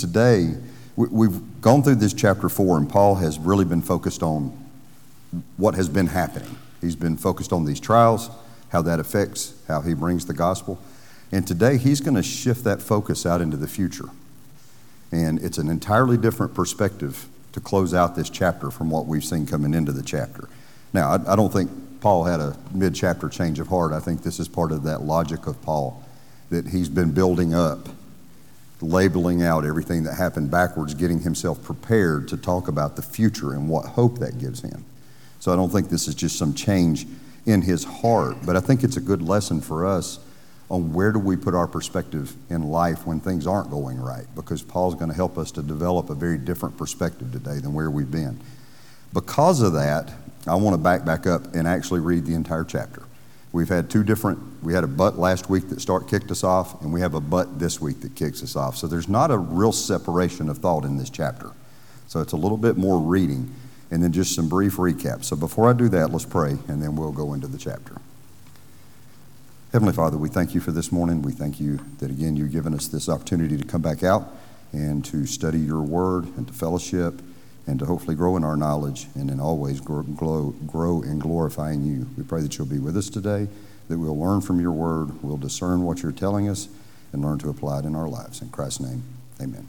Today, we've gone through this chapter 4, and Paul has really been focused on what has been happening. He's been focused on these trials, how that affects how he brings the gospel. And today, he's going to shift that focus out into the future. And it's an entirely different perspective to close out this chapter from what we've seen coming into the chapter. Now, I don't think Paul had a mid-chapter change of heart. I think this is part of that logic of Paul, that he's been building up, labeling out everything that happened backwards, getting himself prepared to talk about the future and what hope that gives him. So I don't think this is just some change in his heart, but I think it's a good lesson for us on where do we put our perspective in life when things aren't going right, because Paul's going to help us to develop a very different perspective today than where we've been. Because of that, I want to back up and actually read the entire chapter. We had a but last week that kicked us off, and we have a but this week that kicks us off. So there's not a real separation of thought in this chapter. So it's a little bit more reading and then just some brief recaps. So before I do that, let's pray, and then we'll go into the chapter. Heavenly Father, we thank you for this morning. We thank you that, again, you've given us this opportunity to come back out and to study your word and to fellowship and to hopefully grow in our knowledge and in always grow in glorifying you. We pray that you'll be with us today, that we'll learn from your word, we'll discern what you're telling us, and learn to apply it in our lives. In Christ's name, amen.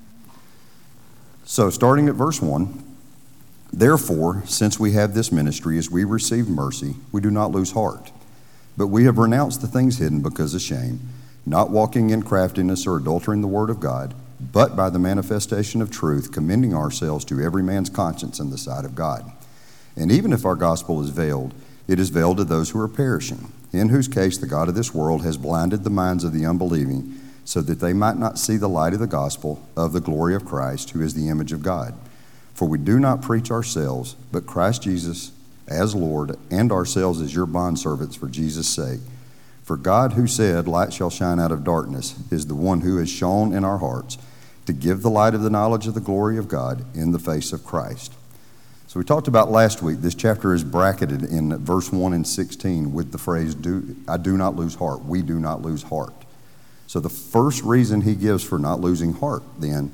So starting at verse 1, therefore, since we have this ministry, as we receive mercy, we do not lose heart. But we have renounced the things hidden because of shame, not walking in craftiness or adultering the word of God, but by the manifestation of truth, commending ourselves to every man's conscience in the sight of God. And even if our gospel is veiled, it is veiled to those who are perishing, in whose case the God of this world has blinded the minds of the unbelieving, so that they might not see the light of the gospel of the glory of Christ, who is the image of God. For we do not preach ourselves, but Christ Jesus as Lord, and ourselves as your bondservants for Jesus' sake. For God, who said, light shall shine out of darkness, is the one who has shone in our hearts to give the light of the knowledge of the glory of God in the face of Christ. So we talked about last week, this chapter is bracketed in verse 1 and 16 with the phrase, I do not lose heart. We do not lose heart. So the first reason he gives for not losing heart then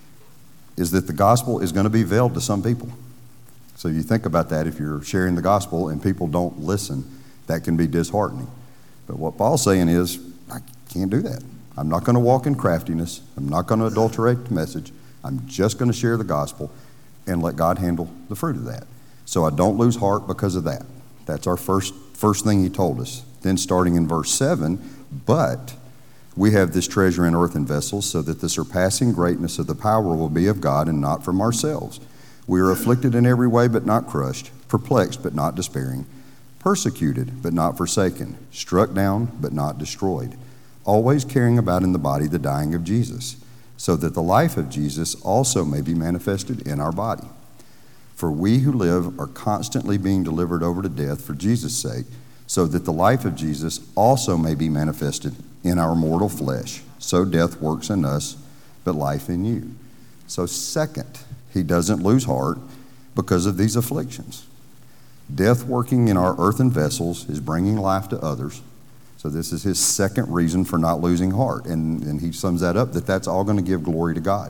is that the gospel is going to be veiled to some people. So you think about that, if you're sharing the gospel and people don't listen, that can be disheartening. But what Paul's saying is, I can't do that. I'm not going to walk in craftiness. I'm not going to adulterate the message. I'm just going to share the gospel and let God handle the fruit of that. So I don't lose heart because of that. That's our first thing he told us. Then starting in verse 7, but we have this treasure in earthen vessels, so that the surpassing greatness of the power will be of God and not from ourselves. We are afflicted in every way, but not crushed, perplexed, but not despairing, persecuted, but not forsaken, struck down, but not destroyed, always carrying about in the body the dying of Jesus, so that the life of Jesus also may be manifested in our body. For we who live are constantly being delivered over to death for Jesus' sake, so that the life of Jesus also may be manifested in our mortal flesh. So death works in us, but life in you. So second, he doesn't lose heart because of these afflictions. Death working in our earthen vessels is bringing life to others. So this is his second reason for not losing heart. And he sums that up, that that's all going to give glory to God.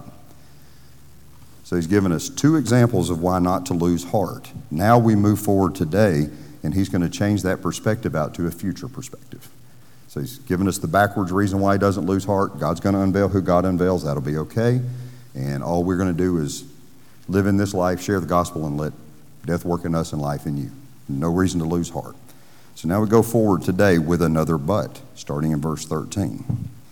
So he's given us two examples of why not to lose heart. Now we move forward today, and he's going to change that perspective out to a future perspective. So he's given us the backwards reason why he doesn't lose heart. God's going to unveil who God unveils. That'll be okay. And all we're going to do is live in this life, share the gospel, and let death work in us and life in you. No reason to lose heart. So now we go forward today with another but, starting in verse 13.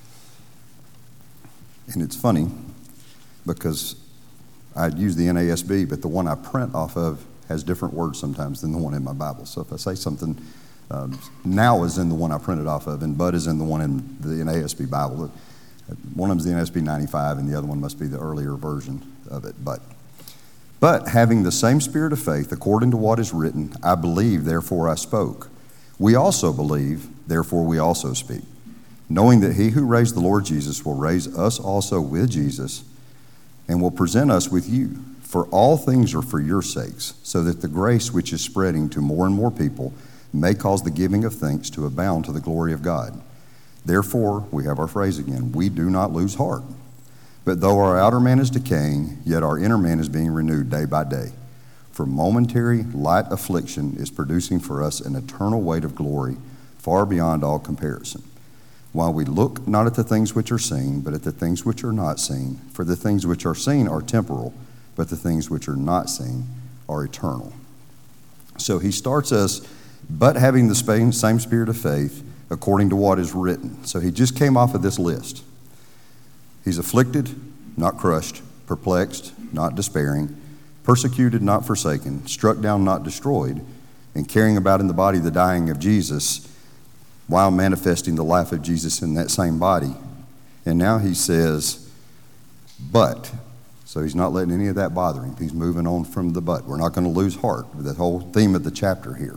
And it's funny because I'd use the NASB, but the one I print off of has different words sometimes than the one in my Bible. So if I say something, now is in the one I printed off of, and but is in the one in the NASB Bible. One of them is the NASB 95, and the other one must be the earlier version of it. But having the same spirit of faith, according to what is written, I believe, therefore I spoke. We also believe, therefore we also speak, knowing that he who raised the Lord Jesus will raise us also with Jesus and will present us with you. For all things are for your sakes, so that the grace which is spreading to more and more people may cause the giving of thanks to abound to the glory of God. Therefore, we have our phrase again, we do not lose heart. But though our outer man is decaying, yet our inner man is being renewed day by day. For momentary light affliction is producing for us an eternal weight of glory far beyond all comparison. While we look not at the things which are seen, but at the things which are not seen. For the things which are seen are temporal, but the things which are not seen are eternal. So he starts us, but having the same spirit of faith, according to what is written. So he just came off of this list. He's afflicted, not crushed, perplexed, not despairing, persecuted, not forsaken, struck down, not destroyed, and carrying about in the body the dying of Jesus, while manifesting the life of Jesus in that same body. And now he says, but. So he's not letting any of that bother him. He's moving on from the but. We're not going to lose heart with the whole theme of the chapter here.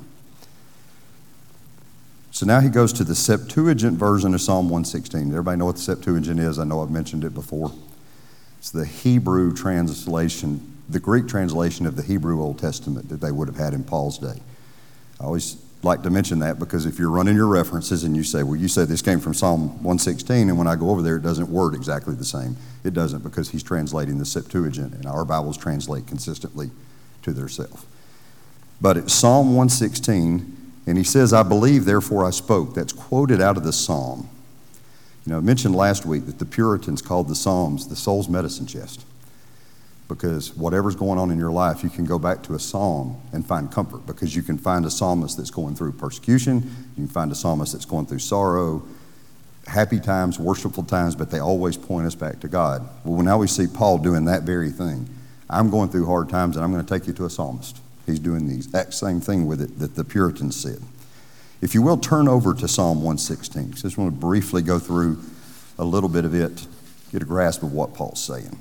So now he goes to the Septuagint version of Psalm 116. Everybody know what the Septuagint is? I know I've mentioned it before. It's the Hebrew translation, the Greek translation of the Hebrew Old Testament that they would have had in Paul's day. I always like to mention that because if you're running your references and you say, well, you said this came from Psalm 116, and when I go over there, it doesn't word exactly the same. It doesn't, because he's translating the Septuagint, and our Bibles translate consistently to theirself. But it's Psalm 116, and he says, I believe, therefore I spoke. That's quoted out of the Psalm. You know, I mentioned last week that the Puritans called the Psalms the soul's medicine chest, because whatever's going on in your life, you can go back to a psalm and find comfort, because you can find a psalmist that's going through persecution, you can find a psalmist that's going through sorrow, happy times, worshipful times, but they always point us back to God. Well, now we see Paul doing that very thing. I'm going through hard times, and I'm going to take you to a psalmist. He's doing the exact same thing with it that the Puritans said. If you will, turn over to Psalm 116. I just want to briefly go through a little bit of it, get a grasp of what Paul's saying.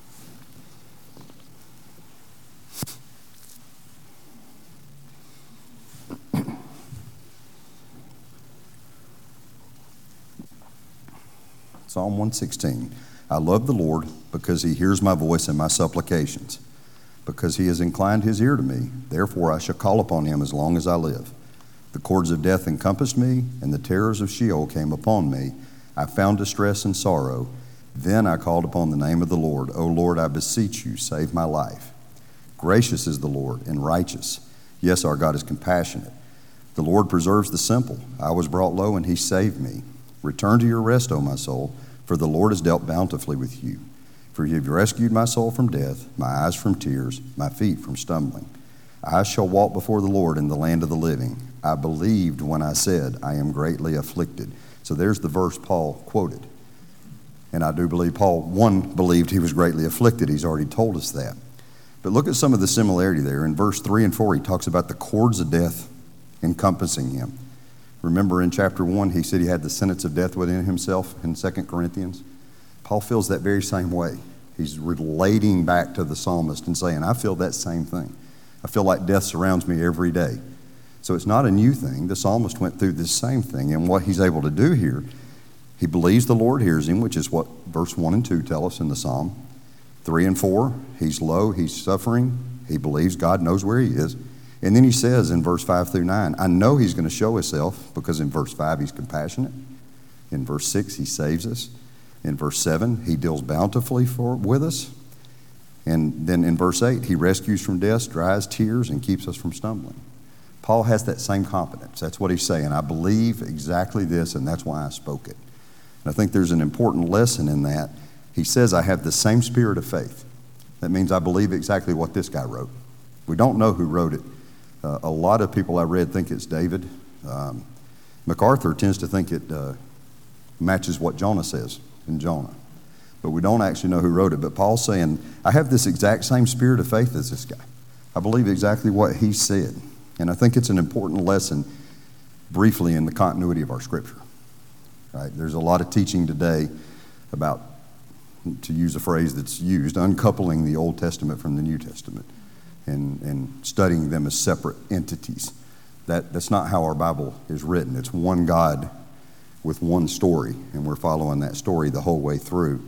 Psalm 116. I love the Lord because he hears my voice and my supplications. Because he has inclined his ear to me, therefore I shall call upon him as long as I live. The cords of death encompassed me, and the terrors of Sheol came upon me. I found distress and sorrow. Then I called upon the name of the Lord. O Lord, I beseech you, save my life. Gracious is the Lord and righteous. Yes, our God is compassionate. The Lord preserves the simple. I was brought low, and he saved me. Return to your rest, O my soul, for the Lord has dealt bountifully with you. For you have rescued my soul from death, my eyes from tears, my feet from stumbling. I shall walk before the Lord in the land of the living. I believed when I said, I am greatly afflicted. So there's the verse Paul quoted. And I do believe Paul, believed he was greatly afflicted. He's already told us that. But look at some of the similarity there. In verse 3 and 4, he talks about the cords of death encompassing him. Remember in chapter 1, he said he had the sentence of death within himself in 2 Corinthians. Paul feels that very same way. He's relating back to the psalmist and saying, I feel that same thing. I feel like death surrounds me every day. So it's not a new thing. The psalmist went through this same thing. And what he's able to do here, he believes the Lord hears him, which is what verse 1 and 2 tell us in the psalm. 3 and 4, he's low, he's suffering. He believes God knows where he is. And then he says in verse 5 through 9, I know he's going to show himself, because in verse 5 he's compassionate. In verse 6 he saves us. In verse 7 he deals bountifully with us. And then in verse 8 he rescues from death, dries tears, and keeps us from stumbling. Paul has that same confidence. That's what he's saying. I believe exactly this, and that's why I spoke it. And I think there's an important lesson in that. He says, I have the same spirit of faith. That means I believe exactly what this guy wrote. We don't know who wrote it. A lot of people I read think it's David. MacArthur tends to think it matches what Jonah says in Jonah. But we don't actually know who wrote it. But Paul's saying, I have this exact same spirit of faith as this guy. I believe exactly what he said. And I think it's an important lesson, briefly, in the continuity of our Scripture. Right? There's a lot of teaching today about, to use a phrase that's used, uncoupling the Old Testament from the New Testament and studying them as separate entities. That's not how our Bible is written. It's one God with one story, and we're following that story the whole way through.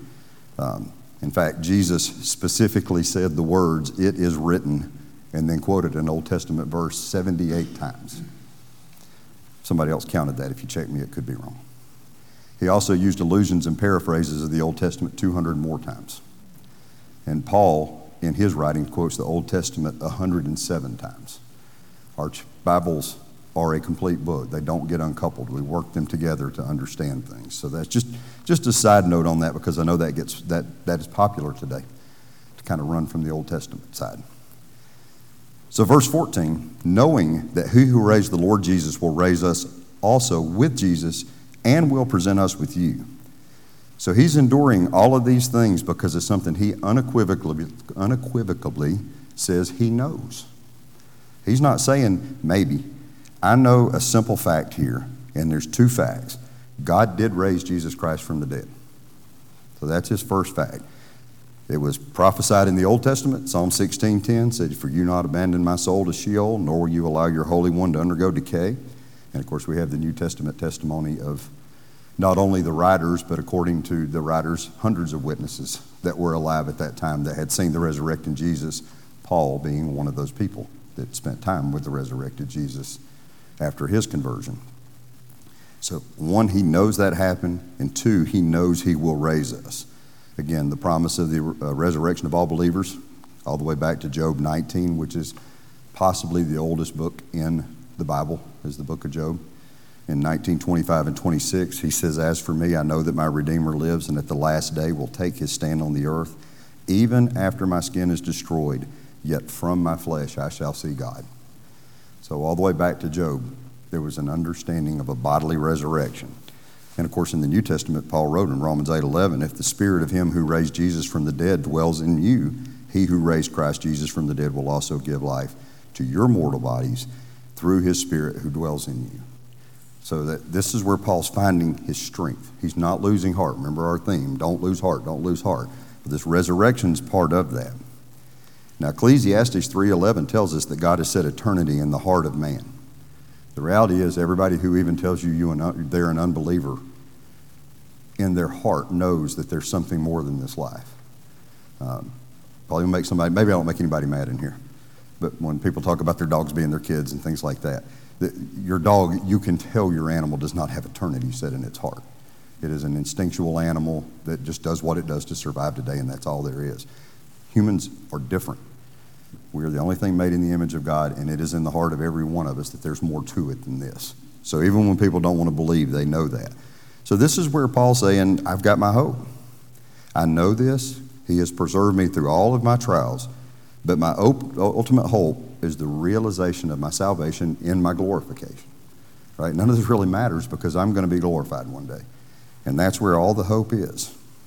In fact, Jesus specifically said the words, it is written, and then quoted an Old Testament verse 78 times. Somebody else counted that. If you check me, it could be wrong. He also used allusions and paraphrases of the Old Testament 200 more times. And Paul, in his writings, quotes the Old Testament 107 times. Our Bibles are a complete book. They don't get uncoupled. We work them together to understand things. So that's just a side note on that, because I know that is popular today, to kind of run from the Old Testament side. So verse 14, knowing that he who raised the Lord Jesus will raise us also with Jesus and will present us with you. So he's enduring all of these things because of something he unequivocally says he knows. He's not saying maybe. I know a simple fact here, and there's two facts. God did raise Jesus Christ from the dead. So that's his first fact. It was prophesied in the Old Testament. Psalm 16:10 said, "For you not abandon my soul to Sheol, nor will you allow your Holy One to undergo decay." And of course, we have the New Testament testimony of not only the writers, but according to the writers, hundreds of witnesses that were alive at that time that had seen the resurrected Jesus, Paul being one of those people that spent time with the resurrected Jesus after his conversion. So one, he knows that happened, and two, he knows he will raise us. Again, the promise of the resurrection of all believers, all the way back to Job 19, which is possibly the oldest book in the Bible, is the book of Job. In 19:25 and 26, he says, "As for me, I know that my Redeemer lives, and at the last day will take his stand on the earth. Even after my skin is destroyed, yet from my flesh I shall see God." So all the way back to Job, there was an understanding of a bodily resurrection. And of course, in the New Testament, Paul wrote in Romans 8:11, "If the spirit of him who raised Jesus from the dead dwells in you, he who raised Christ Jesus from the dead will also give life to your mortal bodies through his spirit who dwells in you." So that this is where Paul's finding his strength. He's not losing heart. Remember our theme, don't lose heart, don't lose heart. But this resurrection's part of that. Now, Ecclesiastes 3:11 tells us that God has set eternity in the heart of man. The reality is, everybody who even tells you they're an unbeliever, in their heart knows that there's something more than this life. Probably make somebody, maybe I don't make anybody mad in here, but when people talk about their dogs being their kids and things like that, your dog, you can tell your animal does not have eternity set in its heart. It is an instinctual animal that just does what it does to survive today, and that's all there is. Humans are different. We are the only thing made in the image of God, and it is in the heart of every one of us that there's more to it than this. So even when people don't want to believe, they know that. So this is where Paul's saying, I've got my hope. I know this. He has preserved me through all of my trials, but my ultimate hope is the realization of my salvation in my glorification. Right? None of this really matters because I'm going to be glorified one day. And that's where all the hope is.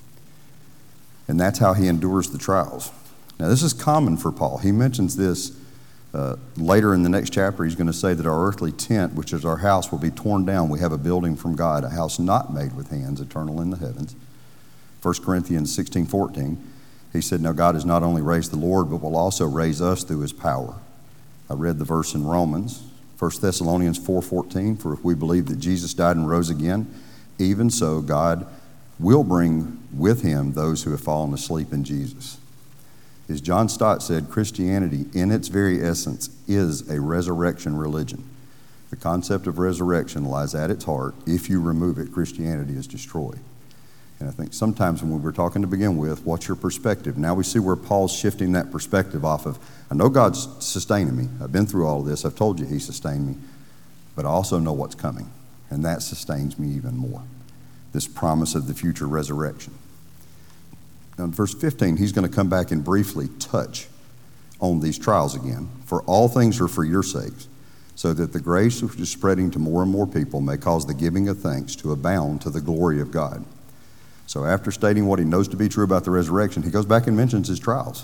And that's how he endures the trials. Now, this is common for Paul. He mentions this later in the next chapter. He's going to say that our earthly tent, which is our house, will be torn down. We have a building from God, a house not made with hands, eternal in the heavens. 1 Corinthians 16:14, he said, "Now God has not only raised the Lord, but will also raise us through his power." I read the verse in Romans, 1 Thessalonians 4:14, "For if we believe that Jesus died and rose again, even so God will bring with him those who have fallen asleep in Jesus." As John Stott said, Christianity in its very essence is a resurrection religion. The concept of resurrection lies at its heart. If you remove it, Christianity is destroyed. And I think sometimes when we were talking to begin with, what's your perspective? Now we see where Paul's shifting that perspective off of, I know God's sustaining me. I've been through all of this. I've told you he sustained me. But I also know what's coming. And that sustains me even more. This promise of the future resurrection. Now in verse 15, he's going to come back and briefly touch on these trials again. "For all things are for your sakes, so that the grace which is spreading to more and more people may cause the giving of thanks to abound to the glory of God." So after stating what he knows to be true about the resurrection, he goes back and mentions his trials.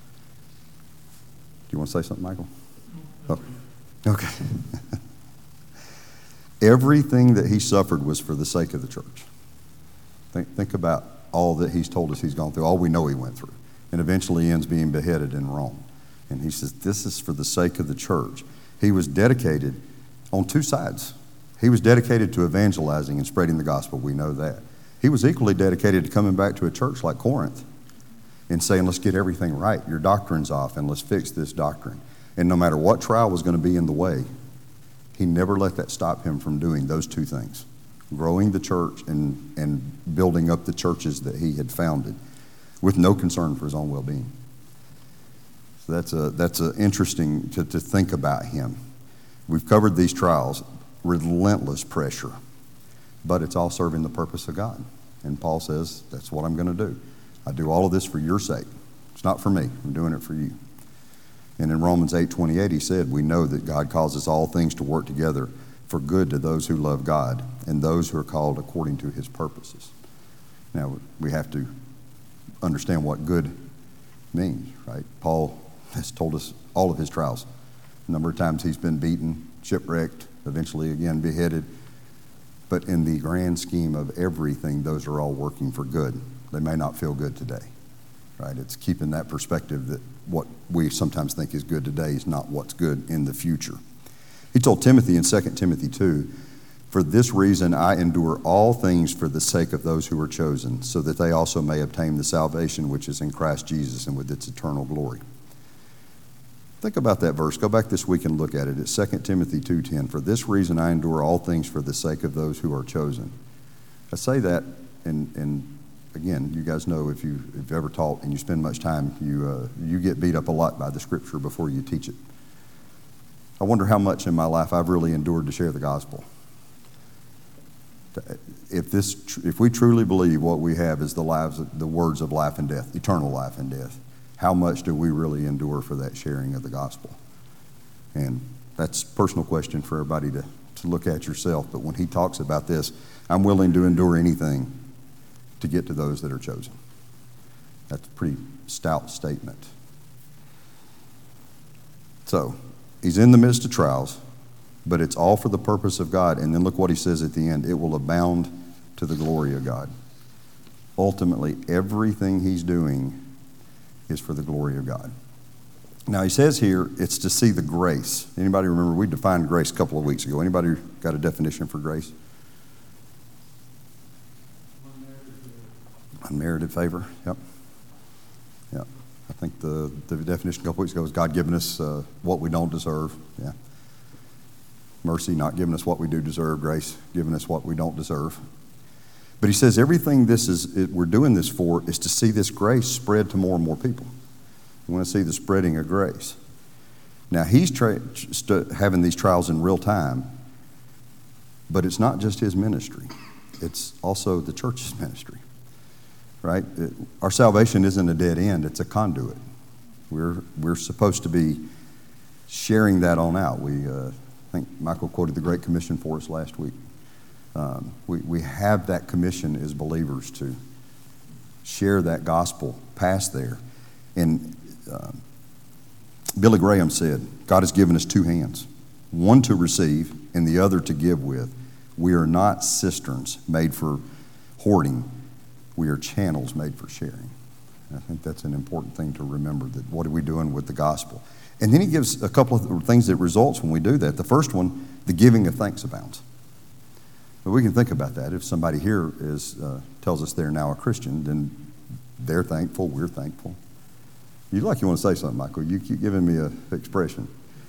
Do you want to say something, Michael? Oh, okay. Everything that he suffered was for the sake of the church. Think about all that he's told us he's gone through, all we know he went through, and eventually ends being beheaded in Rome. And he says, this is for the sake of the church. He was dedicated on two sides. He was dedicated to evangelizing and spreading the gospel. We know that. He was equally dedicated to coming back to a church like Corinth and saying, let's get everything right. Your doctrine's off, and let's fix this doctrine. And no matter what trial was going to be in the way, he never let that stop him from doing those two things. growing the church and building up the churches that he had founded with no concern for his own well-being. So that's interesting to think about him. We've covered these trials, relentless pressure, but it's all serving the purpose of God. And Paul says, that's what I'm going to do. I do all of this for your sake. It's not for me. I'm doing it for you. And in Romans 8:28, he said, we know that God causes all things to work together for good to those who love God and those who are called according to his purposes. Now, we have to understand what good means, right? Paul has told us all of his trials. A number of times he's been beaten, shipwrecked, eventually again beheaded. But in the grand scheme of everything, those are all working for good. They may not feel good today, right? It's keeping that perspective that what we sometimes think is good today is not what's good in the future. He told Timothy in 2 Timothy 2, for this reason I endure all things for the sake of those who are chosen, so that they also may obtain the salvation which is in Christ Jesus and with its eternal glory. Think about that verse. Go back this week and look at it. It's 2 Timothy 2:10. For this reason I endure all things for the sake of those who are chosen. I say that, and again, you guys know if you've ever taught and you spend much time, you get beat up a lot by the scripture before you teach it. I wonder how much in my life I've really endured to share the gospel. If we truly believe what we have is the words of life and death, eternal life and death, how much do we really endure for that sharing of the gospel? And that's a personal question for everybody to look at yourself. But when he talks about this, I'm willing to endure anything to get to those that are chosen. That's a pretty stout statement. So, he's in the midst of trials, but it's all for the purpose of God. And then look what he says at the end. It will abound to the glory of God. Ultimately, everything he's doing is for the glory of God. Now he says here, it's to see the grace. Anybody remember, we defined grace a couple of weeks ago. Anybody got a definition for grace? Unmerited favor. Yep. I think the definition a couple weeks ago was God giving us what we don't deserve. Yeah. Mercy, not giving us what we do deserve. Grace, giving us what we don't deserve. But he says everything we're doing this for is to see this grace spread to more and more people. We want to see the spreading of grace. Now, he's having these trials in real time, but it's not just his ministry. It's also the church's ministry, right? Our salvation isn't a dead end. It's a conduit. We're supposed to be sharing that on out. I think Michael quoted the Great Commission for us last week. We have that commission as believers to share that gospel past there. And Billy Graham said, God has given us two hands, one to receive and the other to give with. We are not cisterns made for hoarding. We are channels made for sharing. And I think that's an important thing to remember, that what are we doing with the gospel? And then he gives a couple of things that results when we do that. The first one, the giving of thanks abounds. But we can think about that. If somebody here tells us they're now a Christian, then they're thankful, we're thankful. You want to say something, Michael. You keep giving me an expression.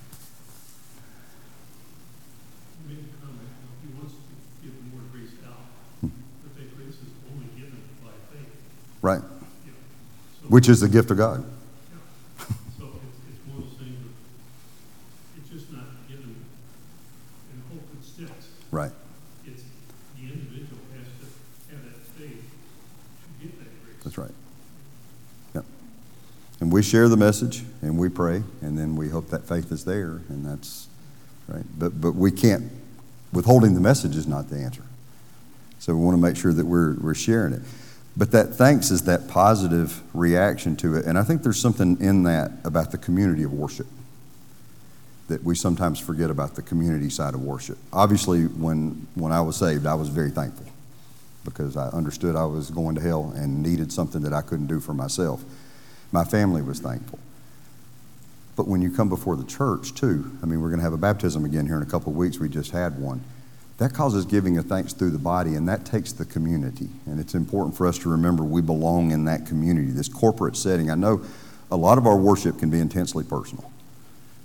He made a comment. He wants to give more grace out, but that grace is only given by faith. Right. Yeah. So, which is the gift of God. Yeah. So it's one of those things that it's just not given in hope it sticks. Right. It's the individual has to have that faith to get that grace. That's right. Yep. And we share the message and we pray, and then we hope that faith is there, and that's right. But we can't, withholding the message is not the answer. So we want to make sure that we're sharing it. But that thanks is that positive reaction to it. And I think there's something in that about the community of worship that we sometimes forget about, the community side of worship. Obviously, when I was saved, I was very thankful because I understood I was going to hell and needed something that I couldn't do for myself. My family was thankful. But when you come before the church, too, we're going to have a baptism again here in a couple of weeks. We just had one. That causes giving of thanks through the body, and that takes the community. And it's important for us to remember we belong in that community, this corporate setting. I know a lot of our worship can be intensely personal.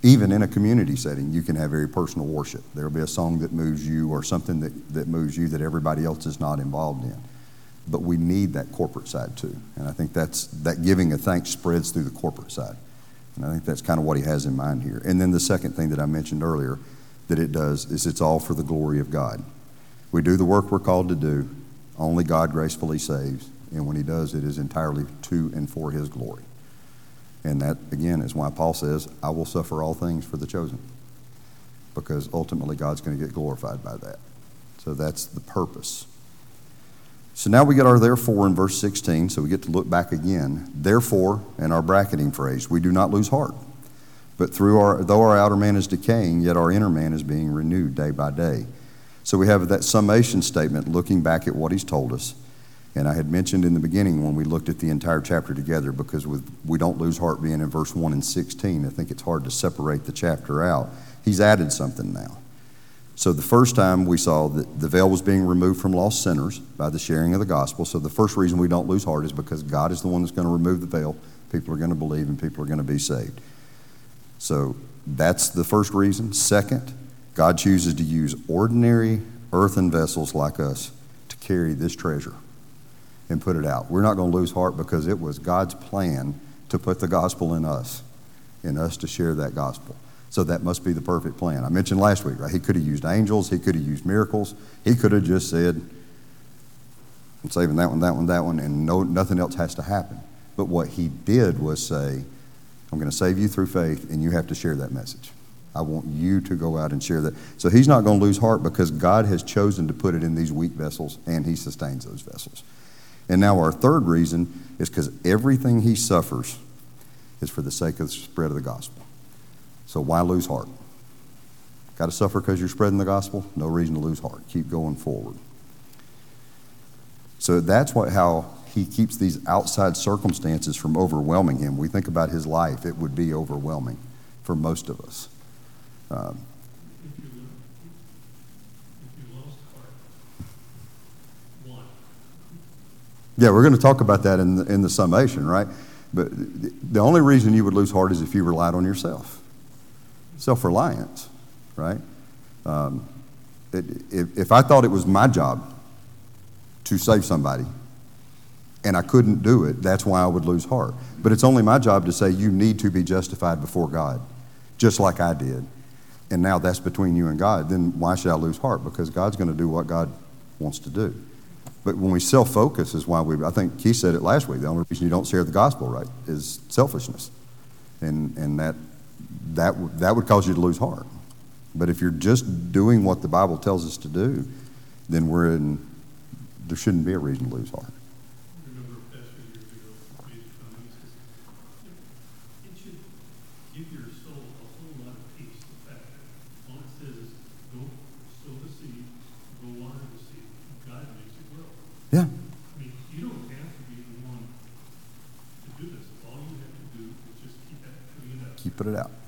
even in a community setting, you can have very personal worship. There will be a song that moves you or something that moves you that everybody else is not involved in. But we need that corporate side too. And I think that giving of thanks spreads through the corporate side. And I think that's kind of what he has in mind here. And then the second thing that I mentioned earlier that it does is it's all for the glory of God. We do the work we're called to do. Only God gracefully saves. And when he does, it is entirely to and for his glory. And that, again, is why Paul says, I will suffer all things for the chosen. Because ultimately God's going to get glorified by that. So that's the purpose. So now we get our therefore in verse 16, so we get to look back again. Therefore, and our bracketing phrase, we do not lose heart. But though our outer man is decaying, yet our inner man is being renewed day by day. So we have that summation statement looking back at what he's told us. And I had mentioned in the beginning when we looked at the entire chapter together, because we don't lose heart being in verse 1 and 16, I think it's hard to separate the chapter out. He's added something now. So the first time we saw that the veil was being removed from lost sinners by the sharing of the gospel. So the first reason we don't lose heart is because God is the one that's going to remove the veil. People are going to believe and people are going to be saved. So that's the first reason. Second, God chooses to use ordinary earthen vessels like us to carry this treasure and put it out. We're not going to lose heart because it was God's plan to put the gospel in us to share that gospel. So that must be the perfect plan. I mentioned last week, right? He could have used angels. He could have used miracles. He could have just said, I'm saving that one, and nothing else has to happen. But what he did was say, I'm going to save you through faith, and you have to share that message. I want you to go out and share that. So he's not going to lose heart because God has chosen to put it in these weak vessels, and he sustains those vessels. And now our third reason is because everything he suffers is for the sake of the spread of the gospel. So why lose heart? Got to suffer because you're spreading the gospel? No reason to lose heart. Keep going forward. So that's how he keeps these outside circumstances from overwhelming him. We think about his life, it would be overwhelming for most of us. If you lost heart, why? Yeah, we're going to talk about that in the summation, right? But the only reason you would lose heart is if you relied on yourself. Self-reliance, right? If I thought it was my job to save somebody and I couldn't do it, that's why I would lose heart. But it's only my job to say you need to be justified before God, just like I did. And now that's between you and God. Then why should I lose heart? Because God's going to do what God wants to do. But when we self-focus is why I think Keith said it last week, the only reason you don't share the gospel right is selfishness. And that would cause you to lose heart. But if you're just doing what the Bible tells us to do, then there shouldn't be a reason to lose heart. I remember a pastor years ago made a comment. He says, it should give your soul a whole lot of peace, the fact that all it says is go sow the seed, go water the seed, God makes it grow. Yeah. I mean, you don't have to be the one to do this. All you have to do is just keep putting it out. Keep it out.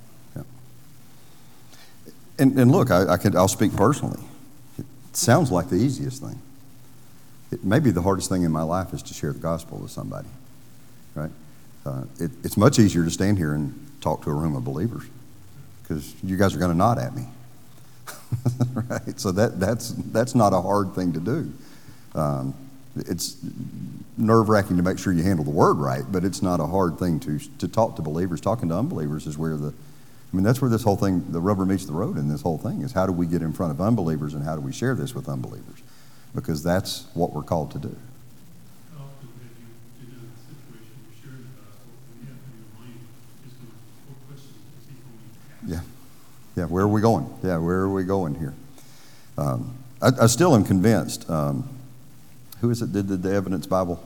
And look, I'll speak personally. It sounds like the easiest thing. It may be the hardest thing in my life is to share the gospel with somebody, right? It's much easier to stand here and talk to a room of believers because you guys are going to nod at me, right? So that's not a hard thing to do. It's nerve-wracking to make sure you handle the word right, but it's not a hard thing to talk to believers. Talking to unbelievers is where that's where this whole thing, the rubber meets the road in this whole thing, is how do we get in front of unbelievers and how do we share this with unbelievers? Because that's what we're called to do. How often have you been in a situation where you're sharing the gospel and you have in your mind just four questions to see how many pass? Yeah, where are we going? Yeah, where are we going here? I still am convinced. Who is it that did the Evidence Bible?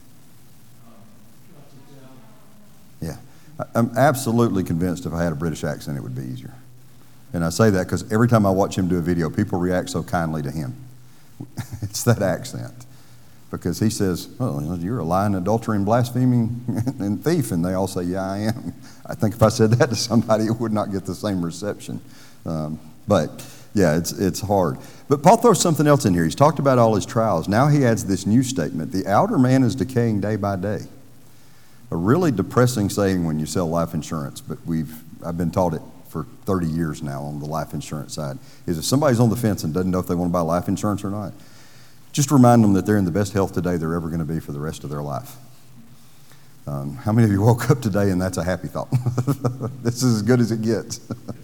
Yeah. I'm absolutely convinced if I had a British accent, it would be easier. And I say that because every time I watch him do a video, people react so kindly to him. It's that accent. Because he says, well, you're a lying, adultering, blaspheming, and thief. And they all say, yeah, I am. I think if I said that to somebody, it would not get the same reception. But yeah, it's hard. But Paul throws something else in here. He's talked about all his trials. Now he adds this new statement. The outer man is decaying day by day. A really depressing saying when you sell life insurance, but I've been taught it for 30 years now on the life insurance side, is if somebody's on the fence and doesn't know if they want to buy life insurance or not, just remind them that they're in the best health today they're ever going to be for the rest of their life. How many of you woke up today and that's a happy thought? This is as good as it gets.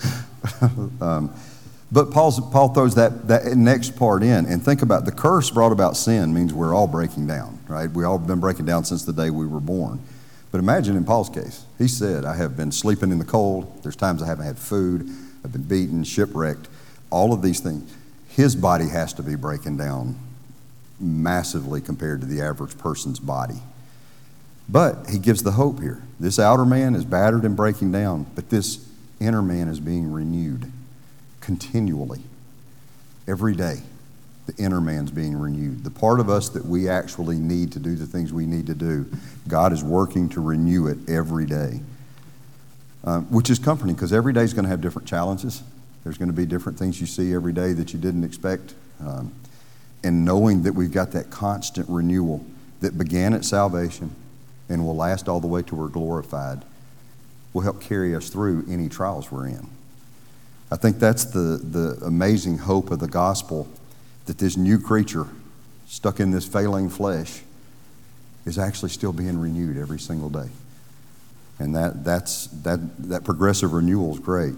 But Paul throws that next part in, and think about the curse brought about sin means we're all breaking down, right? We all have been breaking down since the day we were born. But imagine in Paul's case, he said, I have been sleeping in the cold. There's times I haven't had food. I've been beaten, shipwrecked, all of these things. His body has to be breaking down massively compared to the average person's body. But he gives the hope here. This outer man is battered and breaking down, but this inner man is being renewed continually. Every day, the inner man's being renewed. The part of us that we actually need to do the things we need to do, God is working to renew it every day, which is comforting because every day is going to have different challenges. There's going to be different things you see every day that you didn't expect. And knowing that we've got that constant renewal that began at salvation and will last all the way till we're glorified will help carry us through any trials we're in. I think that's the amazing hope of the gospel, that this new creature stuck in this failing flesh is actually still being renewed every single day. And that progressive renewal is great.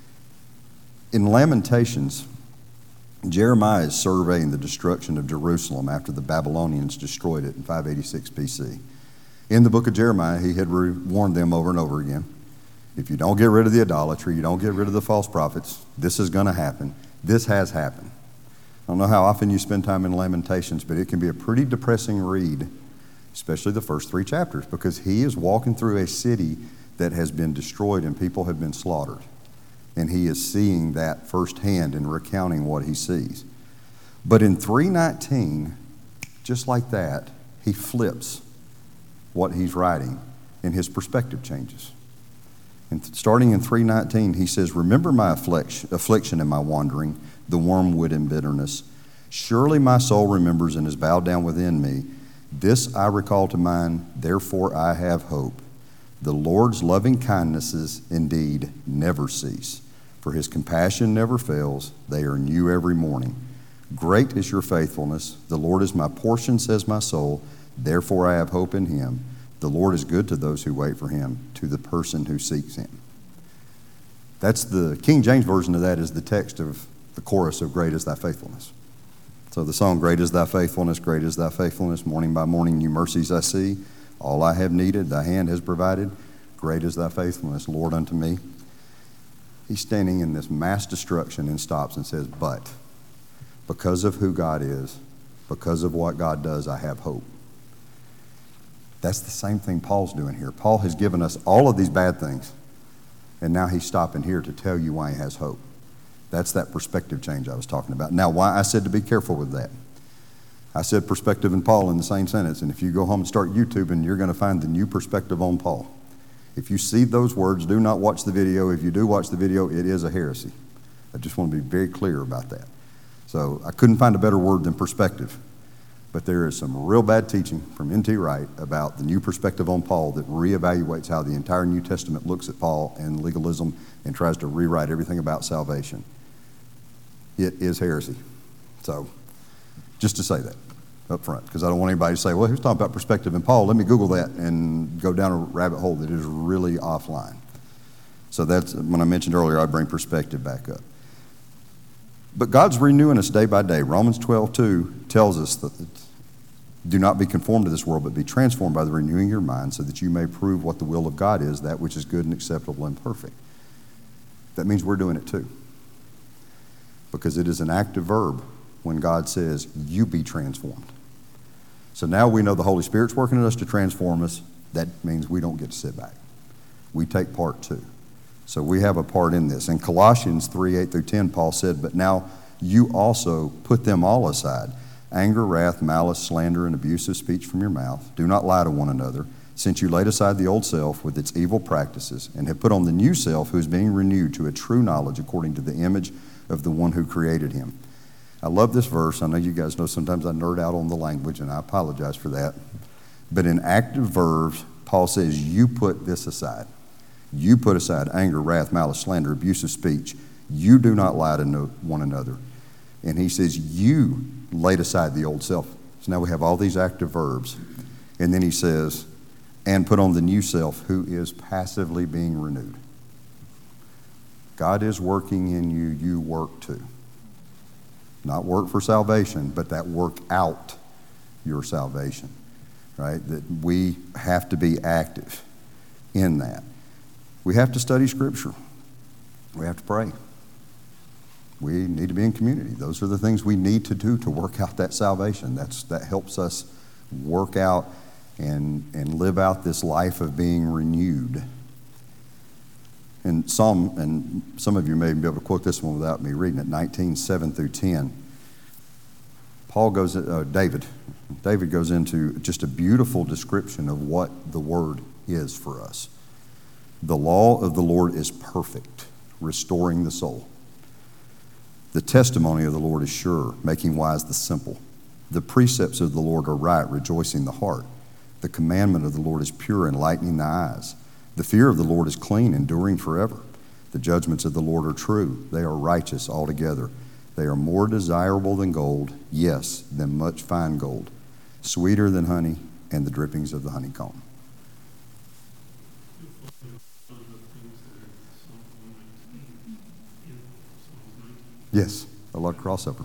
In Lamentations, Jeremiah is surveying the destruction of Jerusalem after the Babylonians destroyed it in 586 BC. In the book of Jeremiah, he had warned them over and over again, if you don't get rid of the idolatry, you don't get rid of the false prophets, this is going to happen. This has happened. I don't know how often you spend time in Lamentations, but it can be a pretty depressing read, especially the first 3 chapters, because he is walking through a city that has been destroyed and people have been slaughtered. And he is seeing that firsthand and recounting what he sees. But in 3:19, just like that, he flips what he's writing and his perspective changes. And starting in 3:19, he says, remember my affliction and my wandering, the wormwood and bitterness. Surely my soul remembers and is bowed down within me. This I recall to mind, therefore I have hope. The Lord's loving kindnesses indeed never cease, for his compassion never fails. They are new every morning. Great is your faithfulness. The Lord is my portion, says my soul. Therefore I have hope in him. The Lord is good to those who wait for him, to the person who seeks him. That's the King James version of that is the text of the chorus of Great is Thy Faithfulness. So the song, Great is Thy Faithfulness, Great is Thy Faithfulness, morning by morning new mercies I see. All I have needed, Thy hand has provided. Great is Thy faithfulness, Lord, unto me. He's standing in this mass destruction and stops and says, but because of who God is, because of what God does, I have hope. That's the same thing Paul's doing here. Paul has given us all of these bad things, and now he's stopping here to tell you why he has hope. That's that perspective change I was talking about. Now, why I said to be careful with that. I said perspective and Paul in the same sentence, and if you go home and start YouTubing, you're going to find the new perspective on Paul. If you see those words, do not watch the video. If you do watch the video, it is a heresy. I just want to be very clear about that. So I couldn't find a better word than perspective. But there is some real bad teaching from N.T. Wright about the new perspective on Paul that reevaluates how the entire New Testament looks at Paul and legalism and tries to rewrite everything about salvation. It is heresy. So just to say that up front, because I don't want anybody to say, well, who's talking about perspective in Paul? Let me Google that and go down a rabbit hole that is really offline. So that's when I mentioned earlier, I bring perspective back up. But God's renewing us day by day. Romans 12:2 tells us that do not be conformed to this world, but be transformed by the renewing of your mind so that you may prove what the will of God is, that which is good and acceptable and perfect. That means we're doing it too. Because it is an active verb when God says, you be transformed. So now we know the Holy Spirit's working in us to transform us. That means we don't get to sit back. We take part too. So we have a part in this. In Colossians 3:8-10, Paul said, but now you also put them all aside. Anger, wrath, malice, slander, and abusive speech from your mouth. Do not lie to one another, since you laid aside the old self with its evil practices and have put on the new self who is being renewed to a true knowledge according to the image of the one who created him. I love this verse. I know you guys know sometimes I nerd out on the language, and I apologize for that. But in active verbs, Paul says, you put this aside. You put aside anger, wrath, malice, slander, abusive speech. You do not lie to one another. And he says, you laid aside the old self. So now we have all these active verbs. And then he says, and put on the new self, who is passively being renewed. God is working in you, you work too. Not work for salvation, but that work out your salvation, right? That we have to be active in that. We have to study Scripture. We have to pray. We need to be in community. Those are the things we need to do to work out that salvation. That helps us work out and live out this life of being renewed. And some of you may be able to quote this one without me reading it, 19:7-10. David goes into just a beautiful description of what the Word is for us. The law of the Lord is perfect, restoring the soul. The testimony of the Lord is sure, making wise the simple. The precepts of the Lord are right, rejoicing the heart. The commandment of the Lord is pure, enlightening the eyes. The fear of the Lord is clean, enduring forever. The judgments of the Lord are true. They are righteous altogether. They are more desirable than gold, yes, than much fine gold, sweeter than honey and the drippings of the honeycomb. Yes, a lot of crossover.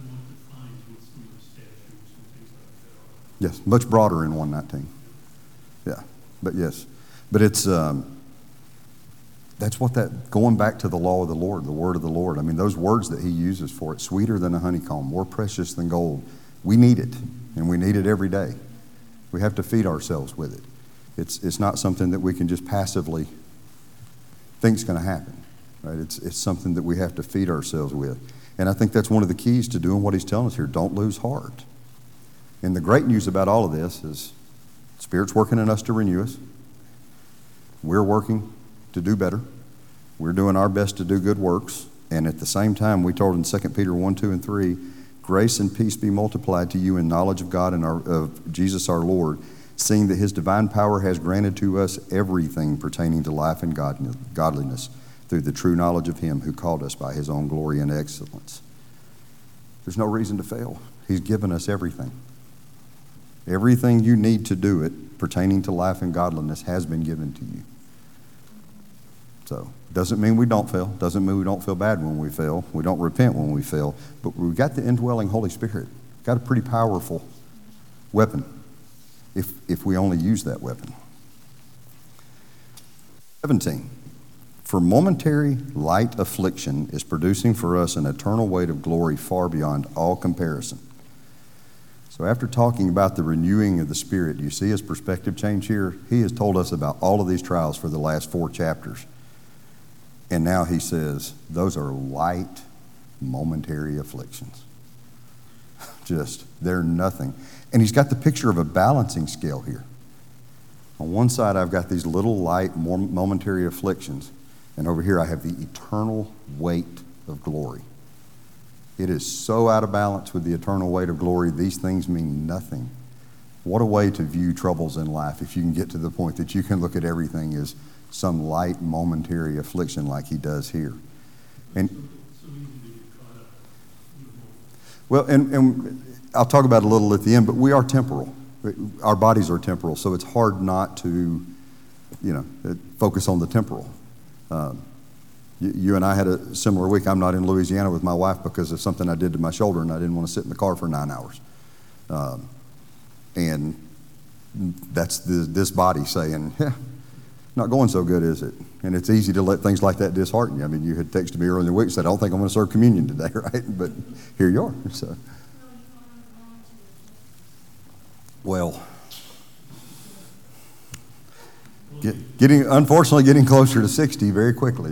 Yes, much broader in 119. Yeah, but yes. But it's, that's what that, going back to the law of the Lord, the word of the Lord. I mean, those words that he uses for it, sweeter than a honeycomb, more precious than gold. We need it, and we need it every day. We have to feed ourselves with it. It's not something that we can just passively think is going to happen. Right? It's something that we have to feed ourselves with. And I think that's one of the keys to doing what he's telling us here. Don't lose heart. And the great news about all of this is Spirit's working in us to renew us. We're working to do better. We're doing our best to do good works. And at the same time, we told in 2 Peter 1, 2, and 3, grace and peace be multiplied to you in knowledge of God and of Jesus our Lord, seeing that his divine power has granted to us everything pertaining to life and godliness through the true knowledge of him who called us by his own glory and excellence. There's no reason to fail. He's given us everything. Everything you need to do it pertaining to life and godliness has been given to you. So, doesn't mean we don't fail. Doesn't mean we don't feel bad when we fail. We don't repent when we fail. But we've got the indwelling Holy Spirit. Got a pretty powerful weapon if we only use that weapon. 17. For momentary light affliction is producing for us an eternal weight of glory far beyond all comparison. So after talking about the renewing of the Spirit, do you see his perspective change here? He has told us about all of these trials for the last 4 chapters. And now he says, those are light, momentary afflictions. They're nothing. And he's got the picture of a balancing scale here. On one side, I've got these little light, momentary afflictions. And over here, I have the eternal weight of glory. It is so out of balance with the eternal weight of glory, these things mean nothing. What a way to view troubles in life if you can get to the point that you can look at everything as some light, momentary affliction like he does here. And well, and I'll talk about it a little at the end, but we are temporal. Our bodies are temporal, so it's hard not to, focus on the temporal. You and I had a similar week. I'm not in Louisiana with my wife because of something I did to my shoulder, and I didn't want to sit in the car for 9 hours. And that's this body saying, not going so good, is it? And it's easy to let things like that dishearten you. I mean, you had texted me earlier in the week and said, I don't think I'm going to serve communion today, right? But here you are. So, well, unfortunately getting closer to 60 very quickly.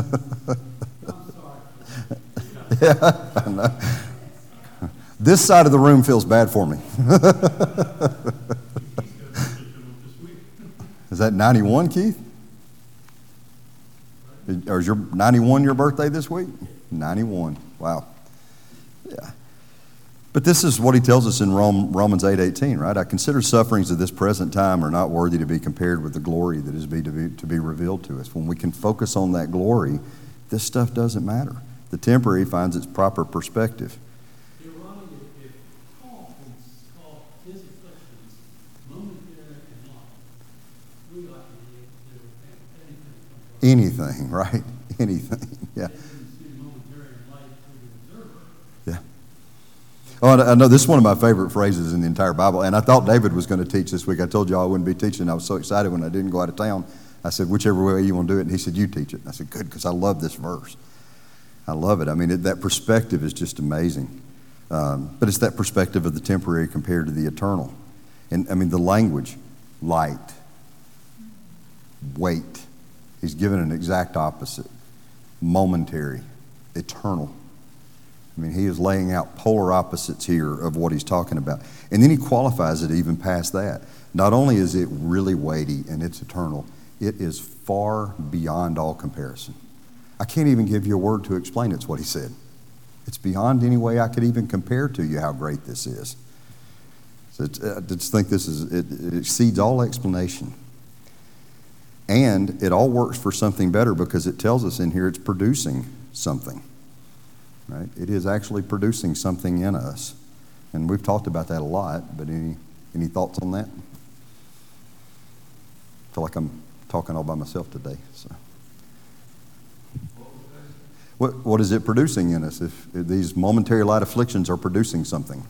Yeah, I know. This side of the room feels bad for me. Is that 91, Keith? Or is your 91 your birthday this week? 91. Wow. Yeah. But this is what he tells us in Romans 8:18, right? I consider sufferings of this present time are not worthy to be compared with the glory that is to be revealed to us. When we can focus on that glory, this stuff doesn't matter. The temporary finds its proper perspective. You're wrong if Paul can call his afflictions momentary and not. We ought to be able to do Anything, right? Anything, yeah. Yeah. Oh, I know this is one of my favorite phrases in the entire Bible, and I thought David was going to teach this week. I told you I wouldn't be teaching. I was so excited when I didn't go out of town. I said, whichever way you want to do it, and he said, you teach it. And I said, good, because I love this verse. I love it. I mean, that perspective is just amazing. But it's that perspective of the temporary compared to the eternal. And I mean, the language, light, weight. He's given an exact opposite. Momentary, eternal. I mean, he is laying out polar opposites here of what he's talking about. And then he qualifies it even past that. Not only is it really weighty and it's eternal, it is far beyond all comparison. I can't even give you a word to explain it's what he said. It's beyond any way I could even compare to you how great this is. So I just think it exceeds all explanation. And it all works for something better because it tells us in here it's producing something. Right? It is actually producing something in us. And we've talked about that a lot, but any thoughts on that? I feel like I'm talking all by myself today. So, what is it producing in us if these momentary light afflictions are producing something?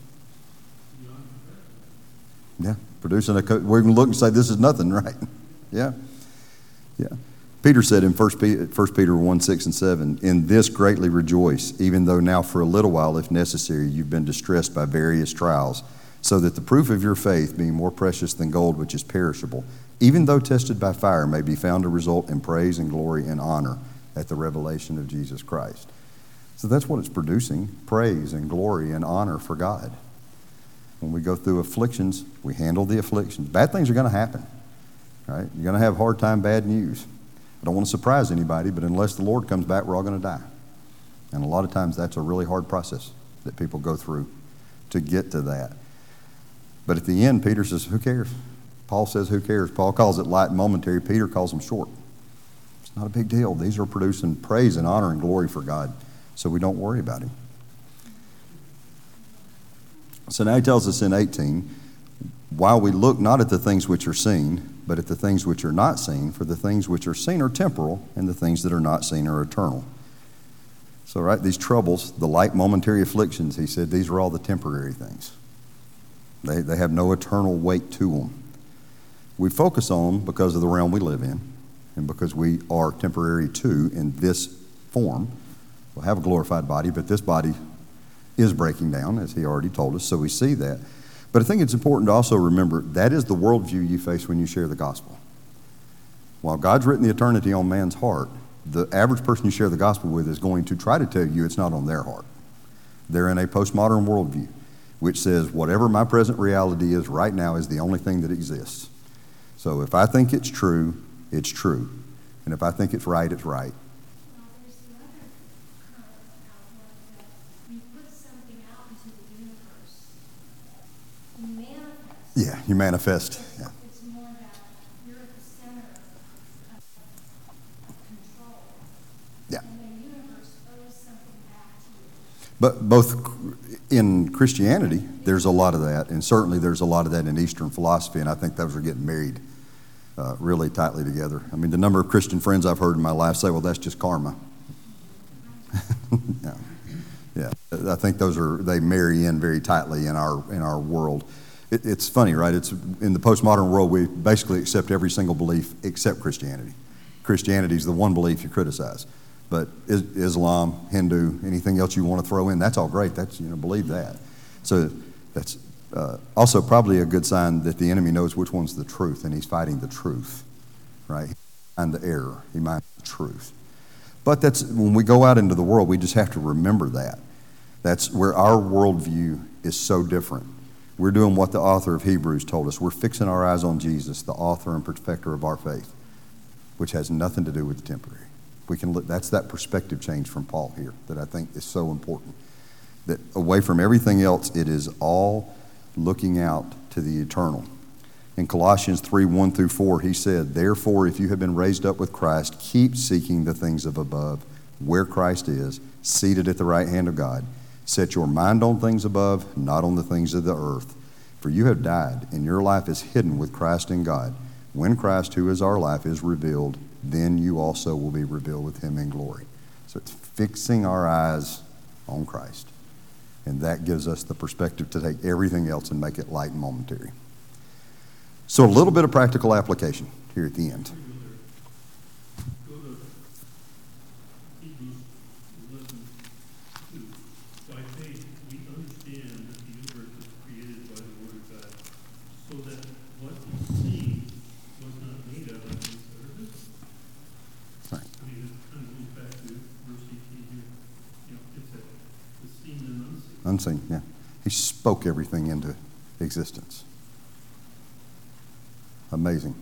Yeah, producing we can look and say this is nothing, right? Yeah. Yeah. Peter said in 1 Peter 1:6-7, in this greatly rejoice, even though now for a little while, if necessary, you've been distressed by various trials, so that the proof of your faith, being more precious than gold, which is perishable, even though tested by fire, may be found to result in praise and glory and honor at the revelation of Jesus Christ. So that's what it's producing, praise and glory and honor for God. When we go through afflictions, we handle the afflictions. Bad things are going to happen, right? You're going to have hard time, bad news. I don't want to surprise anybody, but unless the Lord comes back, we're all going to die. And a lot of times that's a really hard process that people go through to get to that. But at the end, Peter says, who cares? Paul says, who cares? Paul calls it light and momentary. Peter calls them short. It's not a big deal. These are producing praise and honor and glory for God, so we don't worry about him. So now he tells us in 18, while we look not at the things which are seen, but at the things which are not seen, for the things which are seen are temporal, and the things that are not seen are eternal. So, right, these troubles, the light momentary afflictions, he said, these are all the temporary things. They have no eternal weight to them. We focus on them because of the realm we live in, and because we are temporary too in this form. We'll have a glorified body, but this body is breaking down, as he already told us, so we see that. But I think it's important to also remember that is the worldview you face when you share the gospel. While God's written the eternity on man's heart, the average person you share the gospel with is going to try to tell you it's not on their heart. They're in a postmodern worldview, which says whatever my present reality is right now is the only thing that exists. So if I think it's true, it's true. And if I think it's right, it's right. Yeah, you manifest. Yeah. It's more that you're at the center of control. Yeah. And the universe owes something back to you. But both in Christianity, there's a lot of that, and certainly there's a lot of that in Eastern philosophy, and I think those are getting married really tightly together. I mean, the number of Christian friends I've heard in my life say, well, that's just karma. Yeah. Yeah, I think they marry in very tightly in our world. It's funny, right? It's in the postmodern world, we basically accept every single belief except Christianity. Christianity is the one belief you criticize. But Islam, Hindu, anything else you want to throw in, that's all great. That's, believe that. So that's also probably a good sign that the enemy knows which one's the truth, and he's fighting the truth, right? He finds the error. He finds the truth. But that's when we go out into the world, we just have to remember that. That's where our worldview is so different. We're doing what the author of Hebrews told us. We're fixing our eyes on Jesus, the author and perfecter of our faith, which has nothing to do with the temporary. We can look, that's that perspective change from Paul here that I think is so important. That away from everything else, it is all looking out to the eternal. In Colossians 3:1-4, he said, "Therefore, if you have been raised up with Christ, keep seeking the things of above, where Christ is, seated at the right hand of God. Set your mind on things above, not on the things of the earth. For you have died, and your life is hidden with Christ in God. When Christ, who is our life, is revealed, then you also will be revealed with him in glory." So it's fixing our eyes on Christ. And that gives us the perspective to take everything else and make it light and momentary. So a little bit of practical application here at the end. Go to Hebrews 11:2. By faith, we understand that the universe was created by the word of God, so that what is seen was not made out of things that are visible. Right. I mean, it kind of goes back to verse 18 here. You know, it's the seen and unseen. Unseen, yeah. He spoke everything into existence. Amazing.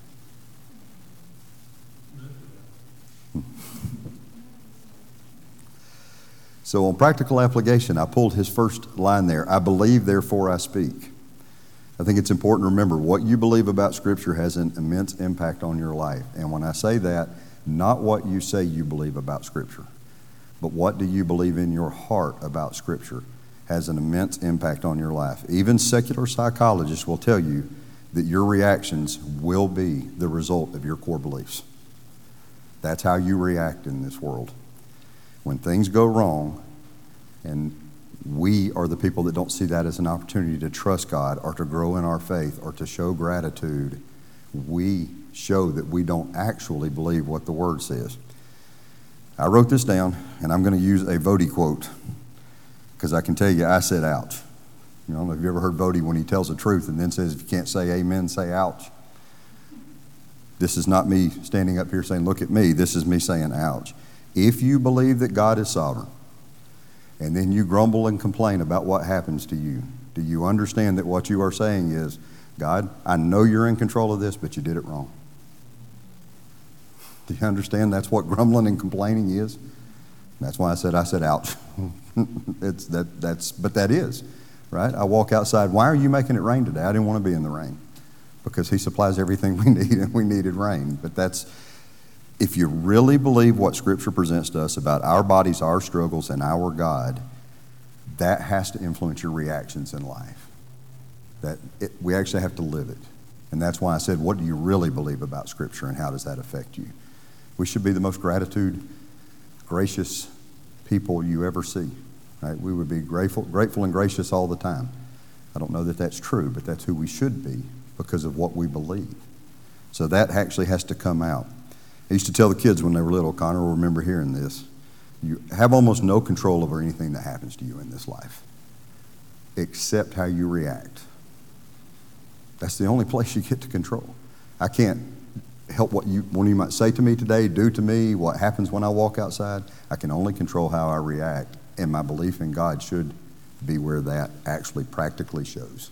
So on practical application, I pulled his first line there. I believe, therefore I speak. I think it's important to remember what you believe about Scripture has an immense impact on your life. And when I say that, not what you say you believe about Scripture, but what do you believe in your heart about Scripture has an immense impact on your life. Even secular psychologists will tell you that your reactions will be the result of your core beliefs. That's how you react in this world. When things go wrong, and we are the people that don't see that as an opportunity to trust God or to grow in our faith or to show gratitude, we show that we don't actually believe what the Word says. I wrote this down, and I'm going to use a Vody quote because I can tell you I said ouch. I don't know if you ever heard Vody when he tells the truth and then says, if you can't say amen, say ouch. This is not me standing up here saying, look at me. This is me saying ouch. If you believe that God is sovereign, and then you grumble and complain about what happens to you, do you understand that what you are saying is, God, I know you're in control of this, but you did it wrong? Do you understand that's what grumbling and complaining is? That's why I said ouch. But that is, right? I walk outside, why are you making it rain today? I didn't want to be in the rain. Because he supplies everything we need, and we needed rain. But that's, if you really believe what Scripture presents to us about our bodies, our struggles, and our God, that has to influence your reactions in life. We actually have to live it. And that's why I said, what do you really believe about Scripture, and how does that affect you? We should be the most gracious people you ever see. Right? We would be grateful and gracious all the time. I don't know that that's true, but that's who we should be because of what we believe. So that actually has to come out. I used to tell the kids when they were little, Connor will remember hearing this, you have almost no control over anything that happens to you in this life, except how you react. That's the only place you get to control. I can't help what you might say to me today, do to me, what happens when I walk outside. I can only control how I react, and my belief in God should be where that actually practically shows.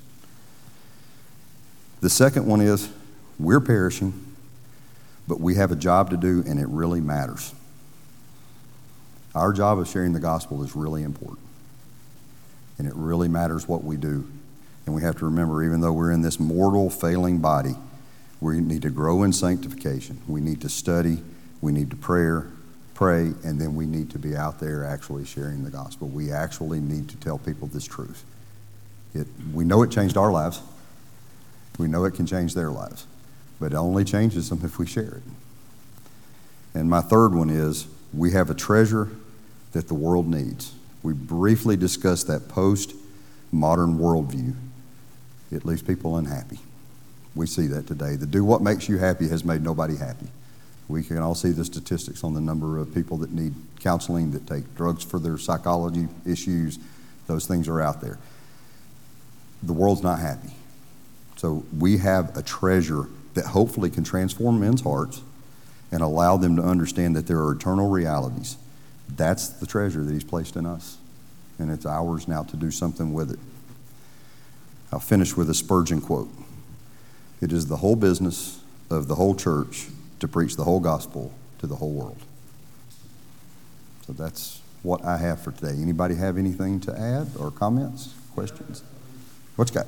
The second one is, we're perishing, but we have a job to do, and it really matters. Our job of sharing the gospel is really important, and it really matters what we do. And we have to remember, even though we're in this mortal, failing body, we need to grow in sanctification. We need to study. We need to pray, and then we need to be out there actually sharing the gospel. We actually need to tell people this truth. We know it changed our lives. We know it can change their lives, but it only changes them if we share it. And my third one is, we have a treasure that the world needs. We briefly discussed that post-modern worldview. It leaves people unhappy. We see that today. The do what makes you happy has made nobody happy. We can all see the statistics on the number of people that need counseling, that take drugs for their psychology issues. Those things are out there. The world's not happy. So we have a treasure that hopefully can transform men's hearts and allow them to understand that there are eternal realities. That's the treasure that he's placed in us. And it's ours now to do something with it. I'll finish with a Spurgeon quote. It is the whole business of the whole church to preach the whole gospel to the whole world. So that's what I have for today. Anybody have anything to add or comments, questions? What you got?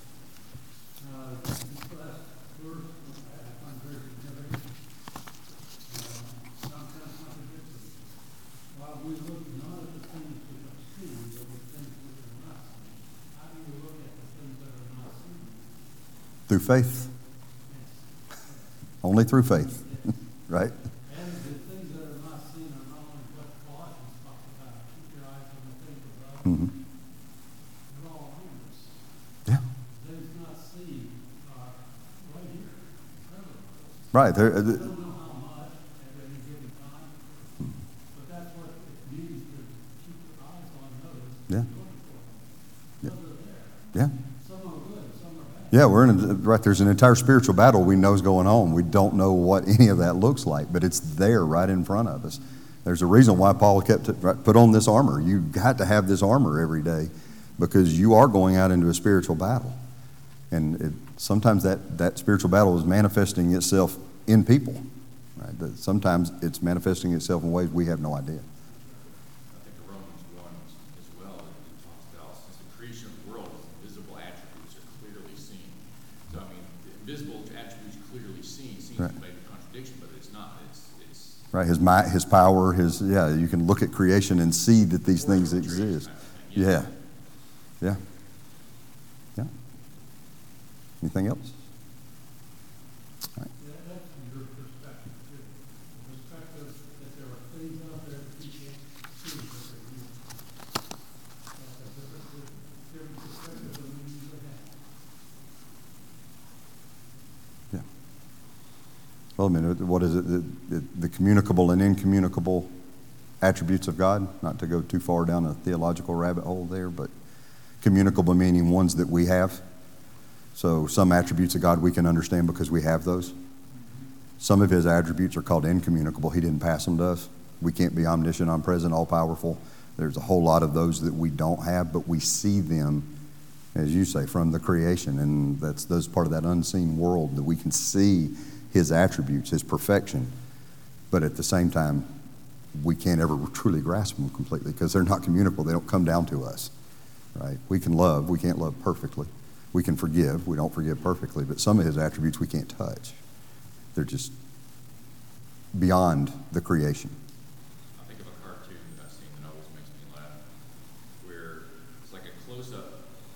Through faith. Only through faith, right? And the things that are not seen are not only what Colossians talks about. Keep your eyes on the things above. Mm-hmm. They're all around us. Yeah. Things not seen are right here. In front of us. Right. I don't know how much at any given time, but that's what it means to keep your eyes on those. Yeah. Looking for them. Yeah. Those are there. Yeah. Some are good, some are bad. Yeah, there's an entire spiritual battle we know is going on. We don't know what any of that looks like, but it's there right in front of us. There's a reason why Paul put on this armor. You got to have this armor every day because you are going out into a spiritual battle. And sometimes that spiritual battle is manifesting itself in people. Right? Sometimes it's manifesting itself in ways we have no idea. I think Romans 1 as well, it talks about since the creation of the world, visible attributes are clearly seen. So, I mean, the invisible attributes clearly seen seems Right. to make a contradiction, but it's not. It's Right, his might, his power, you can look at creation and see that these things exist. Yeah. Yeah. Yeah. Anything else? All right. That's your perspective, too. The perspective that there are things out there that you can't see, but they're real. That's a different perspective than we usually have. Yeah. Well, I mean, what is it? The communicable and incommunicable attributes of God, not to go too far down a theological rabbit hole there, but communicable meaning ones that we have. So some attributes of God we can understand because we have those. Some of his attributes are called incommunicable. He didn't pass them to us. We can't be omniscient, omnipresent, all-powerful. There's a whole lot of those that we don't have, but we see them, as you say, from the creation. And that's part of that unseen world that we can see his attributes, his perfection. But at the same time, we can't ever truly grasp them completely because they're not communicable. They don't come down to us, right? We can love. We can't love perfectly. We can forgive. We don't forgive perfectly. But some of his attributes we can't touch. They're just beyond the creation. I think of a cartoon that I've seen that always makes me laugh, where it's like a close-up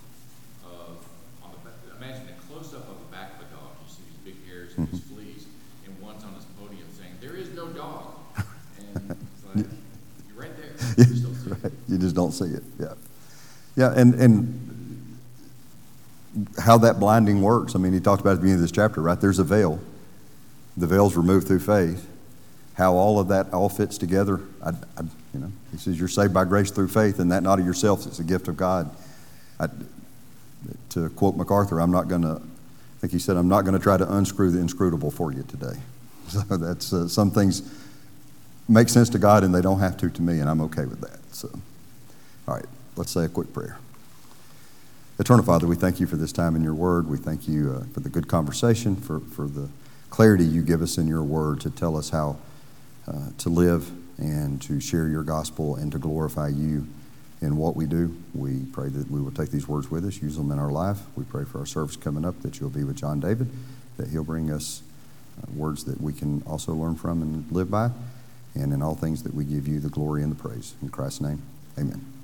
imagine a close-up of the back of a dog. You see these big hairs and these fleas, and one's on this podium saying, "There is no dog." And it's like, you're right there. You just don't see it. You just don't see it, yeah. Yeah, and how that blinding works, I mean, he talked about at the beginning of this chapter, right? There's a veil. The veil's removed through faith. How all of that all fits together, he says you're saved by grace through faith, and that not of yourselves, it's a gift of God. To quote MacArthur, I'm not going to try to unscrew the inscrutable for you today. So that's, some things make sense to God and they don't have to me, and I'm okay with that. So, all right, let's say a quick prayer. Eternal Father, we thank you for this time in your word. We thank you for the good conversation, for the clarity you give us in your word to tell us how to live and to share your gospel and to glorify you in what we do. We pray that we will take these words with us, use them in our life. We pray for our service coming up that you'll be with John David, that he'll bring us words that we can also learn from and live by, and in all things that we give you the glory and the praise. In Christ's name, amen.